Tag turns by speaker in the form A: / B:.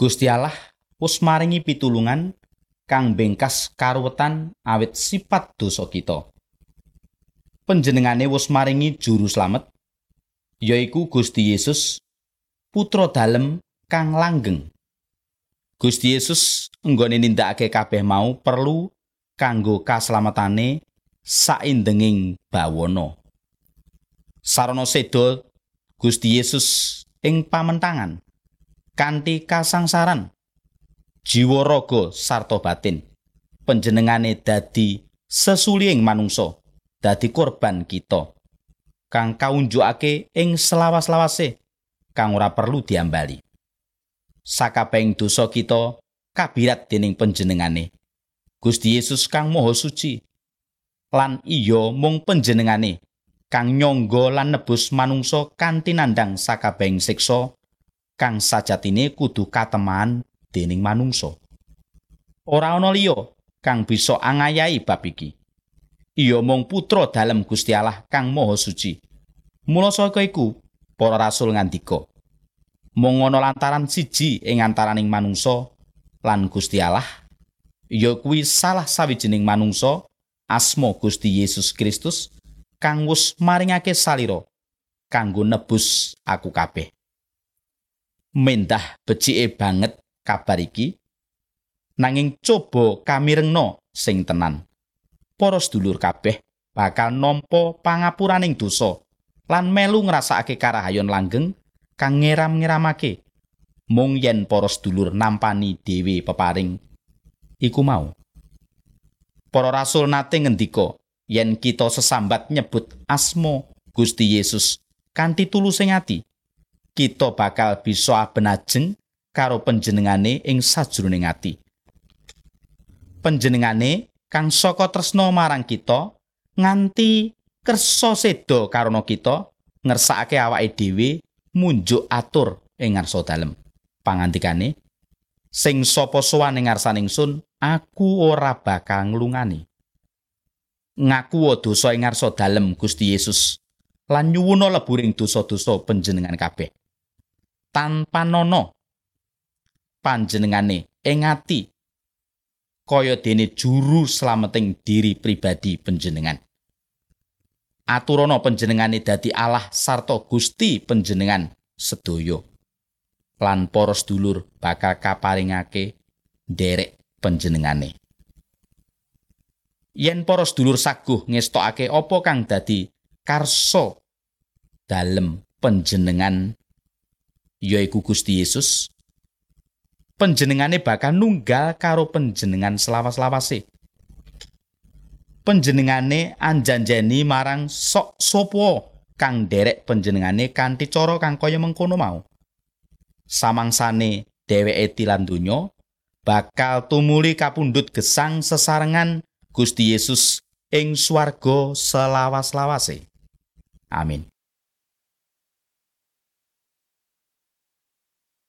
A: Gusti Allah wus maringi pitulungan kang bengkas karuwetan awit sipat dosa kita. Panjenengane wus maringi juru slamet, yaiku Gusti Yesus, putra dalem kang langgeng. Gusti Yesus enggone nindakake kabeh mau perlu kanggo kaslametane saindenging bawana. Sarana seda Gusti Yesus ing pamentangan kanthi kasangsaran jiwa raga sarta batin. Panjenengane dadi sesuliing manungsa, dadi korban kita kang kaunjukake ing selawas-lawase kang ora perlu diambali. Sakabehing dosa kita kabirat dening panjenengane Gusti Yesus kang Maha Suci, lan iya mung panjenengane kang nyangga lan nebus manungsa kanthi nandhang sakabehing siksa kang sajatine kudu kateman dening manungsa. Ora ana liya kang bisa angayahi bab iki. Iya mung putra dalem Gusti Allah kang Maha Suci. Mula saka iku para rasul ngandika, mung ana lantaran siji ing antaraning manungsa lan Gusti Allah, ya kuwi salah sawijining manungsa asma Gusti Yesus Kristus kang wus maringake salira kanggo nebus aku kabeh. Mendah becike banget kabar iki, nanging coba kamirengna sing tenan. Para sedulur kabeh bakal nampa pangapuraning dosa lan melu ngrasakake karahayon langgeng kang ngeram-ngeramake mung yen para sedulur nampani dhewe peparing iku mau. Para rasul nate ngendika yen kita sesambat nyebut asma Gusti Yesus kanthi tulusing ati, kita bakal bisa abenajeng karo panjenengane ing sajroning ati. Panjenengane kang saka tresna marang kita nganti kersa seda karana kita ngersakake awake dhewe munjuk atur ing ngarsa dalem. Pangandikane, sing sapa sowan ing ngarsaning ingsun, aku ora bakal nglungani. Ngaku dosa ing ngarsa dalem Gusti Yesus lan nyuwuna leburing dosa-dosa panjenengan kabeh. Tanpa nono panjenengane ing ati kaya dene juru slameting diri pribadi panjenengan. Aturana panjenengane dadi Allah sarta Gusti panjenengan sedaya. Lan para sedulur bakal kaparingake nderek panjenengane. Yen para sedulur saguh ngestokake apa kang dadi karsa dalem panjenengan yaiku Gusti Yesus, panjenengane bakal nunggal karo panjenengan selawas-lawase. Panjenengane anjanjeni marang sok sapa kang nderek panjenengane kanthi cara kang kaya mengkono mau. Samangsane dheweke tilan donya bakal tumuli kapundhut gesang sesarengan Gusti Yesus ing swarga selawas-lawase. Amin.